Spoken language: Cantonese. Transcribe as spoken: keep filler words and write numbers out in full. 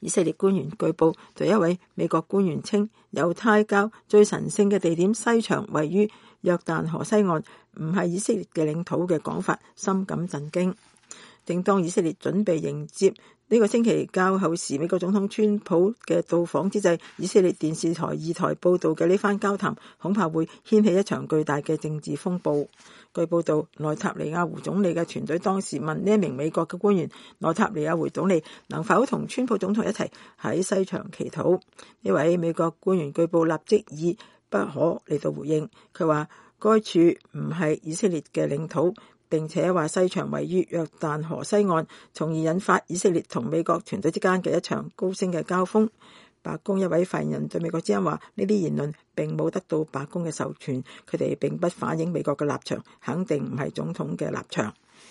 以色列官員據報對一位美國官員稱猶太教最神聖嘅地點西牆位於約旦河西岸，唔係以色列嘅領土嘅講法，深感震驚。正當以色列準備迎接呢個星期較後時美國總統川普嘅到訪之際，以色列電視台二台報道嘅呢番交談恐怕會掀起一場巨大嘅政治風暴。據報道，內塔尼亞胡總理嘅團隊當時問呢一名美國嘅官員，內塔尼亞胡總理能否同川普總統一齊喺西牆祈禱？呢位美國官員據報立即以不可嚟到回應，佢話該處唔係以色列嘅領土，並且話西牆位於約旦河西岸，從而引發以色列同美國團隊之間嘅一場高聲嘅交鋒。白宮一位發言人對美國之音話：呢啲言論並冇得到白宮嘅授權，佢哋並不反映美國嘅立場，肯定唔係總統嘅立場。